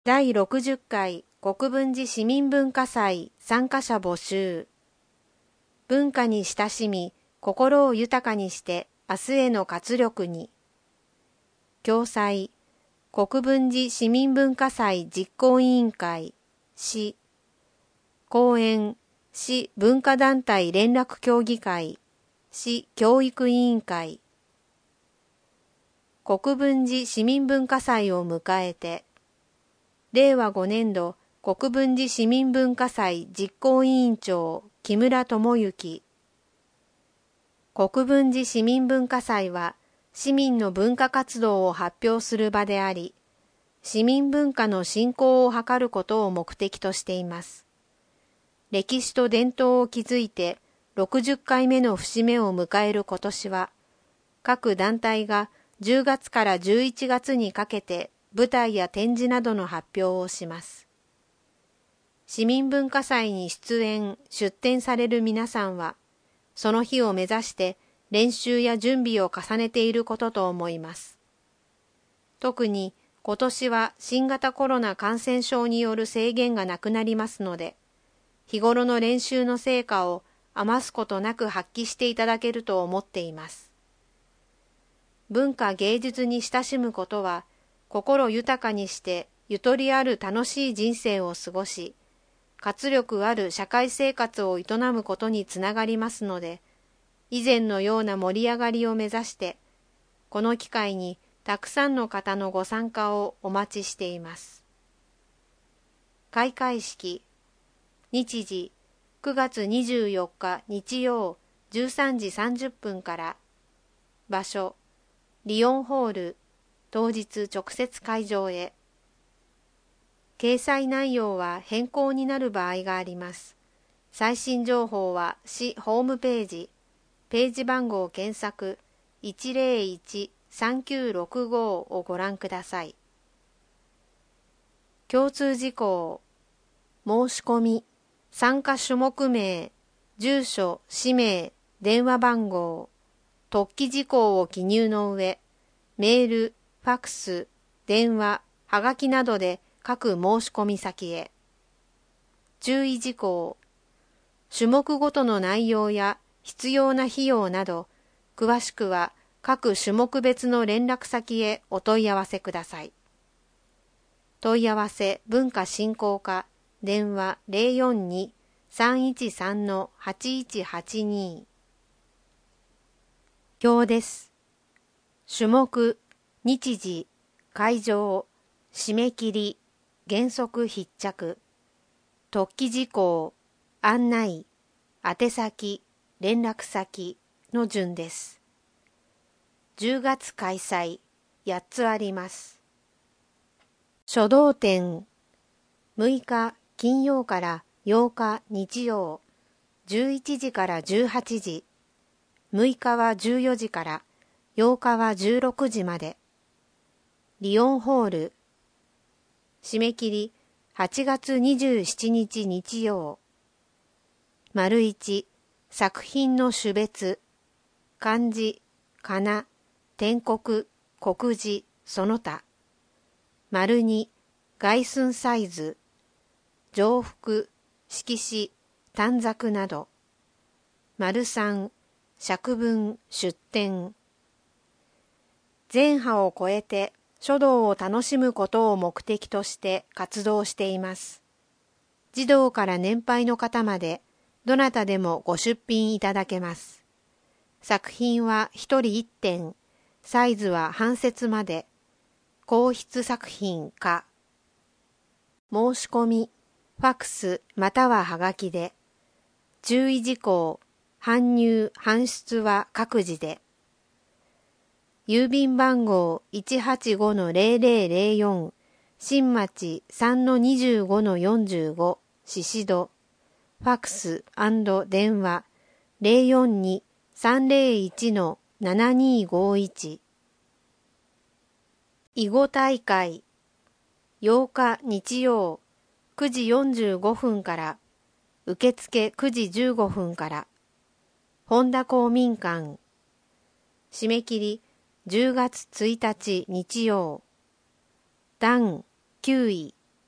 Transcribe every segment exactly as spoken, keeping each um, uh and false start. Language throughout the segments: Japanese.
だいろくじゅっかい国分寺市民文化祭参加者募集。文化に親しみ、心を豊かにして明日への活力に。共催、国分寺市民文化祭実行委員会、市。講演、市文化団体連絡協議会、市教育委員会。国分寺市民文化祭を迎えて、れいわごねんど国分寺市民文化祭実行委員長木村智之。国分寺市民文化祭は市民の文化活動を発表する場であり、市民文化の振興を図ることを目的としています。歴史と伝統を築いてろくじゅっかいめの節目を迎える今年は、各団体がじゅうがつからじゅういちがつにかけて舞台や展示などの発表をします。市民文化祭に出演・出展される皆さんは、その日を目指して練習や準備を重ねていることと思います。特に今年は新型コロナ感染症による制限がなくなりますので、日頃の練習の成果を余すことなく発揮していただけると思っています。文化芸術に親しむことは、心豊かにしてゆとりある楽しい人生を過ごし、活力ある社会生活を営むことにつながりますので、以前のような盛り上がりを目指して、この機会にたくさんの方のご参加をお待ちしています。開会式、日時くがつにじゅうよっか日曜じゅうさんじさんじゅっぷんから、場所、リオンホール、当日直接会場へ。掲載内容は変更になる場合があります。最新情報は市ホームページ、ページ番号検索 いちぜろいちさんきゅうろくご をご覧ください。共通事項、申し込み、参加種目名、住所、氏名、電話番号、特記事項を記入の上、メール、ファクス、電話、はがきなどで各申し込み先へ。注意事項、種目ごとの内容や必要な費用など、詳しくは各種目別の連絡先へお問い合わせください。問い合わせ文化振興課、電話 ゼロよんに さんいちさん はちいちはちに。表です。種目、日時、会場、締め切り、原則必着、特記事項、案内、宛先、連絡先の順です。じゅうがつ開催、やっつあります。書道展、むいか金曜からようか日曜、じゅういちじからじゅうはちじ、むいかはじゅうよじから、ようかはじゅうろくじまで。リオンホール。締め切りはちがつにじゅうしちにち日曜。丸一、作品の種別。漢字、仮名、篆刻、刻字、その他。丸二、概寸サイズ。上腹、色紙、短冊など。丸三、尺文、出典。全派を超えて書道を楽しむことを目的として活動しています。児童から年配の方までどなたでもご出品いただけます。作品は一人一点、サイズは半節まで、硬筆作品か。申し込み、ファクスまたははがきで。注意事項、搬入・搬出は各自で。郵便番号 いちはちごのゼロゼロゼロよん 新町 さんのにじゅうごのよんじゅうご 宍戸。ファクス&電話 ゼロよんに さんゼロいちのななにごいち。囲碁大会ようか日曜くじよんじゅうごふんから受付くじじゅうごふんから本田公民館。締め切りじゅうがつついたち日曜。だんきゅうい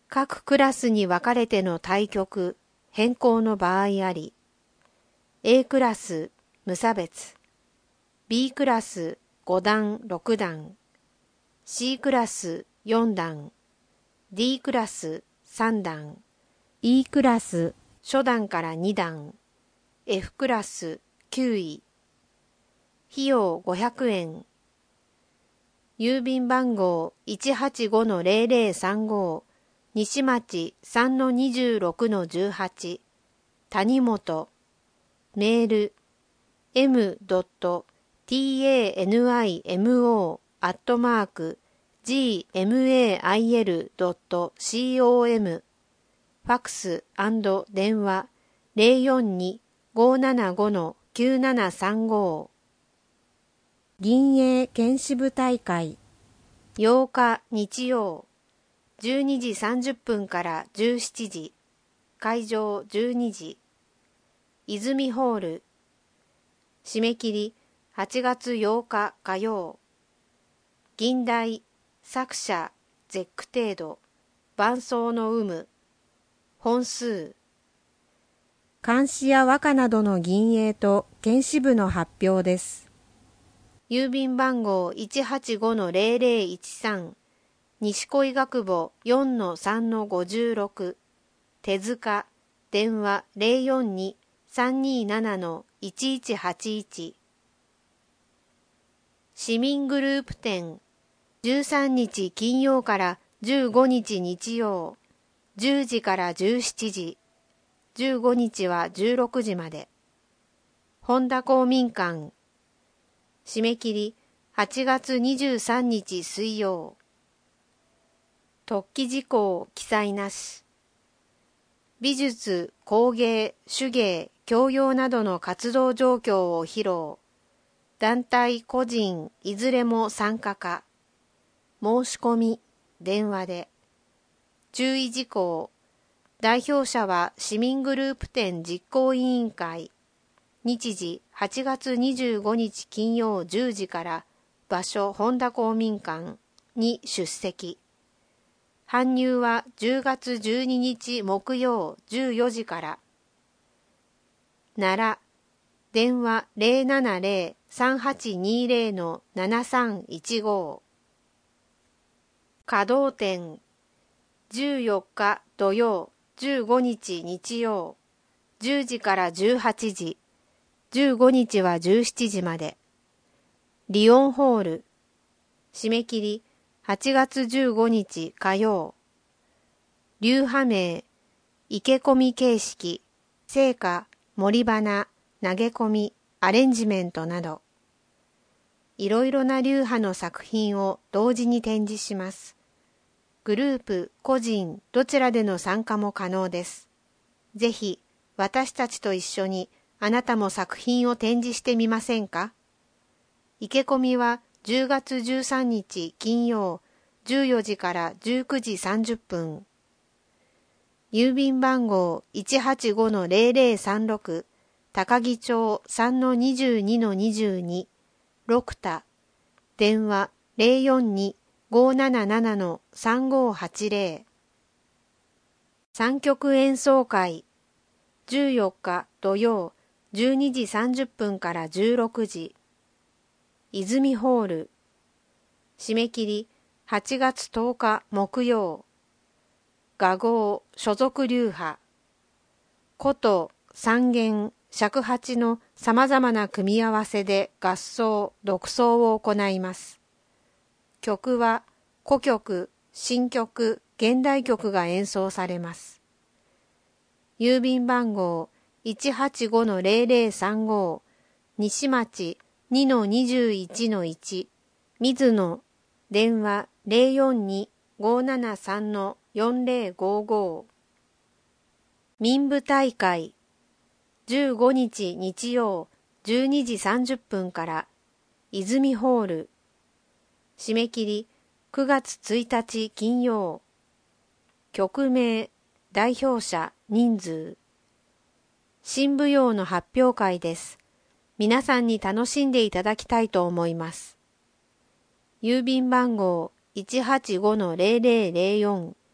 各クラスに分かれての対局、変更の場合あり、A クラス無差別、B クラスご段ろく段、C クラスよん段、D クラスさん段、E クラス初段からに段、F クラスきゅうい。費用ごひゃくえん。郵便番号 いちはちごのゼロゼロさんご 西町 さんのにじゅうろくのじゅうはち 谷本。メール エムドットタニモ アットマーク ジーエムエーアイエルドットコム。ファックス&電話 ゼロよんに ごーななごのきゅうななさんご。銀営剣士部大会ようか日曜じゅうにじさんじゅっぷんからじゅうしちじ、会場じゅうにじ、泉ホール。締め切りはちがつようか火曜。銀題作者絶句程度、伴奏の有無。本数。漢詩や和歌などの銀営と剣士部の発表です。郵便番号 いちはちごのゼロゼロいちさん 西恋学部 よんのさんのごじゅうろく。手塚。電話 ゼロよんに さんにーななのいちいちはちいち。市民グループ展じゅうさんにち金曜からじゅうごにち日曜じゅうじからじゅうしちじ、じゅうごにちはじゅうろくじまで。本田公民館。締め切りはちがつにじゅうさんにち水曜。特記事項記載なし。美術、工芸、手芸、教養などの活動状況を披露。団体、個人、いずれも参加か。申し込み、電話で。注意事項。代表者は市民グループ展実行委員会。日時はちがつにじゅうごにち金曜じゅうじから場所本田公民館に出席。搬入はじゅうがつじゅうににち木曜じゅうよじから。奈良。電話 ゼロななゼロ さんはちにゼロのななさんいちご。稼働展じゅうよっか土曜じゅうごにち日曜じゅうじからじゅうはちじ、じゅうごにちはじゅうしちじまで。リオンホール。締め切りはちがつじゅうごにち火曜。流派名、池込み形式、聖歌、森花、投げ込み、アレンジメントなど。いろいろな流派の作品を同時に展示します。グループ、個人、どちらでの参加も可能です。ぜひ、私たちと一緒にあなたも作品を展示してみませんか？池込みはじゅうがつじゅうさんにち金曜じゅうよじからじゅうくじさんじゅっぷん。郵便番号 いちはちごのゼロゼロさんろく 高木町 さんのにじゅうにのにじゅうに 六田。電話 ゼロよんに ごーなななのさんごーはちゼロ。三曲演奏会じゅうよっか土曜じゅうにじさんじゅっぷんからじゅうろくじ。泉ホール。締め切りはちがつとおか木曜。雅号所属流派。琴、三弦、尺八のさまざまな組み合わせで合奏、独奏を行います。曲は古曲、新曲、現代曲が演奏されます。郵便番号 いちはちごのゼロゼロさんご 西町 にのにじゅういちのいち 水野。電話 ゼロよんに ごーななさんのよんゼロごご。民部大会じゅうごにち日曜じゅうにじさんじゅっぷんから泉ホール。締め切りくがつついたち金曜。曲名、代表者、人数。新舞踊の発表会です。皆さんに楽しんでいただきたいと思います。郵便番号 いちはちごのゼロゼロゼロよん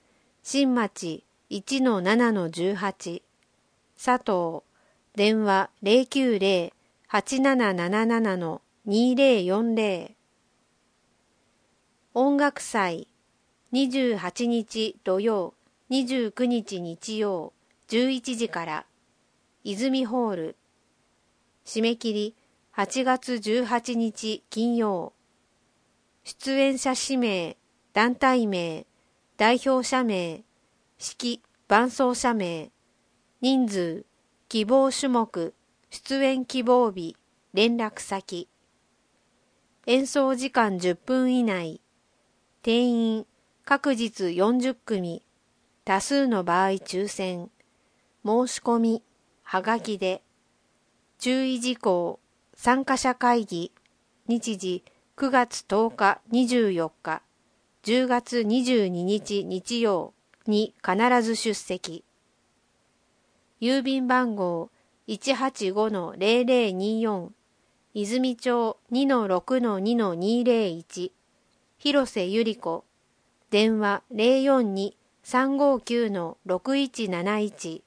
新町 いちのななのじゅうはち、佐藤、電話 ゼロきゅうゼロ はちなななななのにゼロよんゼロ。音楽祭にじゅうはちにち土曜、にじゅうくにち日曜、じゅういちじから泉ホール。締め切りはちがつじゅうはちにち金曜。出演者氏名、団体名、代表者名、式、伴奏者名、人数、希望種目、出演希望日、連絡先。演奏時間じゅっぷん以内。定員、各日よんじゅっくみ。多数の場合抽選。申し込み、はがきで。注意事項、参加者会議、日時くがつとおかにじゅうよっか、じゅうがつにじゅうににち日曜に必ず出席。郵便番号 いちはちごのゼロゼロによん、泉町 にのろくのにのにゼロいち、広瀬ゆり子、電話 ゼロよんに さんごきゅうのろくいちなないち。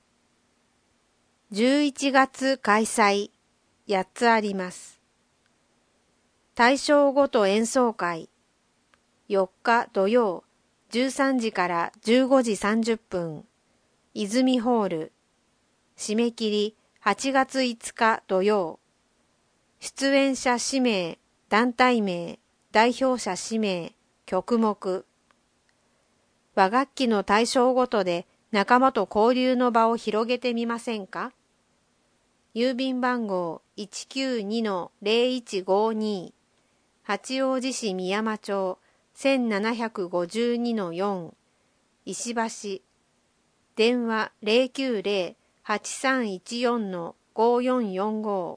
じゅういちがつ開催、やっつあります。大正ごと演奏会、よっか土曜、じゅうさんじからじゅうごじさんじゅっぷん、泉ホール。締め切りはちがついつか土曜。出演者氏名、団体名、代表者氏名、曲目。和楽器の大正ごとで仲間と交流の場を広げてみませんか？郵便番号 いちきゅうにのゼロいちごに、八王子市宮山町 せんななひゃくごじゅうにのよん、石橋。電話 ゼロきゅうゼロ はちさんいちよんのごよんよんご。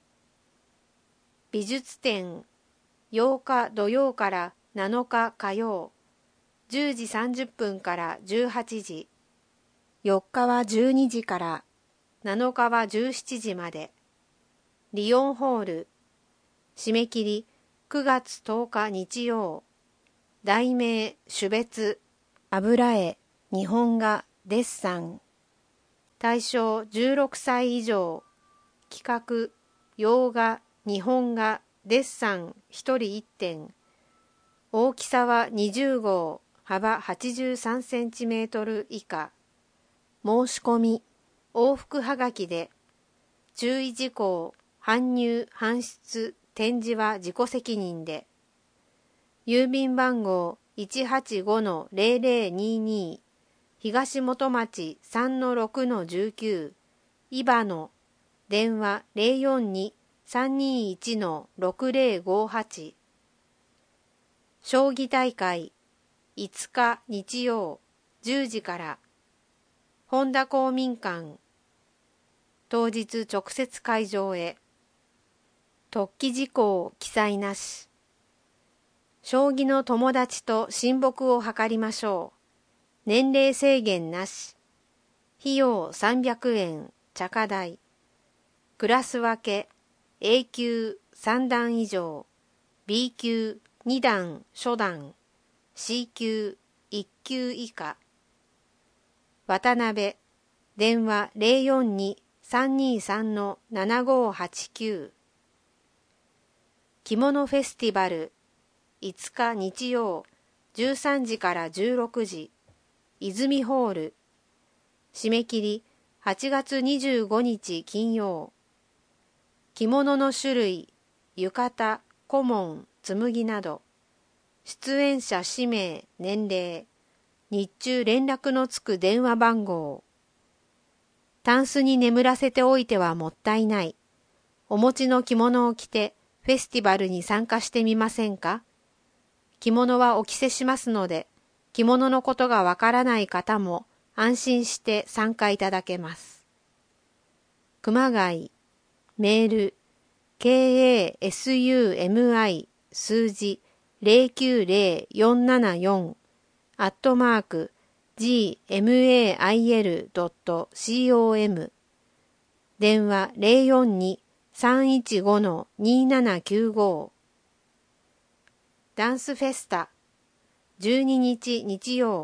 美術展、ようか土曜からなのか火曜、じゅうじさんじゅっぷんからじゅうはちじ。よっかはじゅうにじから、なのかはじゅうしちじまで。リオンホール。締め切りくがつとおか日曜。題名、種別、油絵、日本画、デッサン。対象じゅうろくさい以上。企画、洋画、日本画、デッサンひとりいってん。大きさはにじゅうごう、幅はちじゅうさんセンチメートル以下。申し込み、往復はがきで。注意事項、搬入、搬出、展示は自己責任で。郵便番号 いちはちごのゼロゼロにに、東本町 さんのろくのじゅうきゅう、伊庭野、電話 ゼロよんに さんにいちのろくゼロごはち。将棋大会、いつか日曜、じゅうじから、本田公民館。当日直接会場へ。特記事項記載なし。将棋の友達と親睦を図りましょう。年齢制限なし。費用さんびゃくえん、茶化代。クラス分け、A 級さんだん以上、B 級にだん初段、C 級いっきゅう以下。渡辺、電話 ゼロよんに さんにさんのななごはちきゅう。着物フェスティバル、いつか日曜、じゅうさんじからじゅうろくじ、泉ホール。締め切りはちがつにじゅうごにち金曜。着物の種類、浴衣、小紋、紬など。出演者氏名、年齢。日中連絡のつく電話番号。タンスに眠らせておいてはもったいない。お持ちの着物を着てフェスティバルに参加してみませんか？着物はお着せしますので、着物のことがわからない方も安心して参加いただけます。熊谷、メール、ケーエーエスユーエムアイ 数字ゼロきゅうゼロよんななよんアットマーク ジーエムエーアイエルドットコム 電話 ゼロよんに さんいちごのにななきゅうご。ダンスフェスタじゅうににち日曜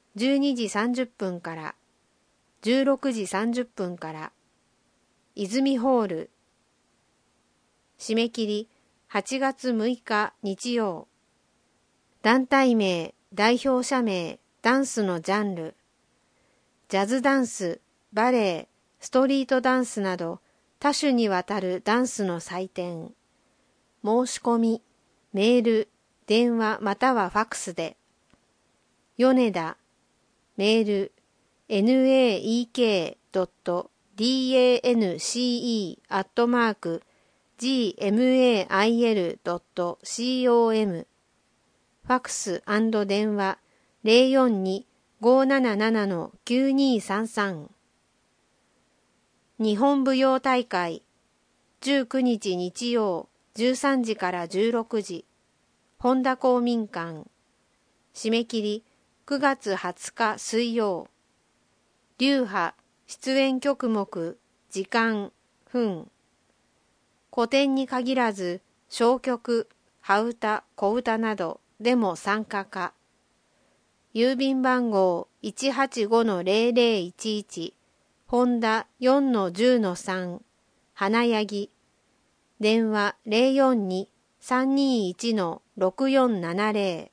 じゅうにじさんじゅっぷんからじゅうろくじさんじゅっぷんから泉ホール。締め切りはちがつむいか日曜。団体名、代表者名、ダンスのジャンル、ジャズダンス、バレエ、ストリートダンスなど多種にわたるダンスの祭典。申し込み、メール、電話またはファックスで。米田、メール、ネードットダンス アットマーク ジーエムエーアイエルドットコム。ファックス&電話 ゼロよんに ごーなななな きゅうにーさんさん。日本舞踊大会じゅうくにち日曜じゅうさんじからじゅうろくじ。本田公民館。締め切りくがつはつか水曜。流派、出演曲目、時間、分。古典に限らず、小曲、羽歌、小歌などでも参加可。郵便番号 いちはちごのゼロゼロいちいち、本田 よんのじゅうのさん、花柳。電話 ゼロよんに さんにいちのろくよんななゼ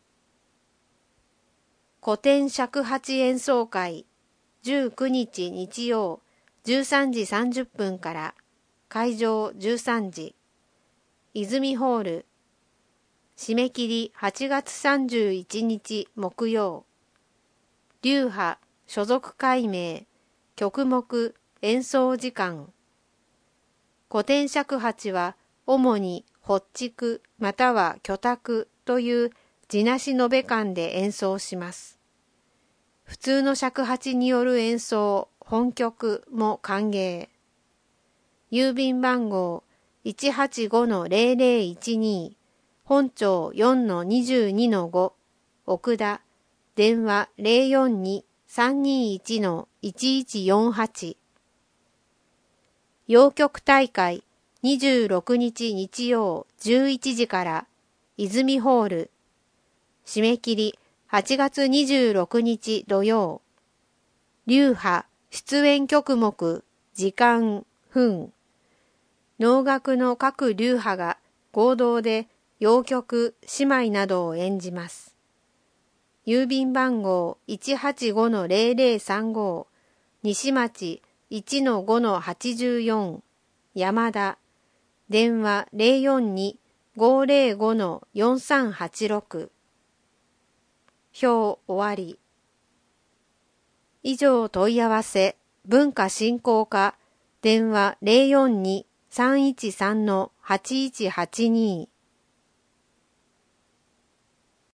ロ。古典尺八演奏会じゅうくにち日曜じゅうさんじさんじゅっぷんから会場じゅうさんじ。泉ホール。締め切りはちがつさんじゅういちにち木曜。流派、所属会名、曲目、演奏時間。古典尺八は主に発竹または居宅という地なし延べ間で演奏します。普通の尺八による演奏、本曲も歓迎。郵便番号 いちはちごのゼロゼロいちに、本町 よんのにじゅうにのご、奥田。電話 ゼロよんに さんにいちのいちいちよんはち。洋曲大会にじゅうろくにち日曜じゅういちじから泉ホール。締め切りはちがつにじゅうろくにち土曜。流派、出演曲目、時間、分。能楽の各流派が合同で洋曲、姉妹などを演じます。郵便番号 いちはちごのゼロゼロさんご、西町 いちのごのはちじゅうよん、山田。電話 ゼロよんに ごゼロごのよんさんはちろく。表終わり。以上問い合わせ、文化振興課、電話 ゼロよんに さんいちさんのはちいちはちに。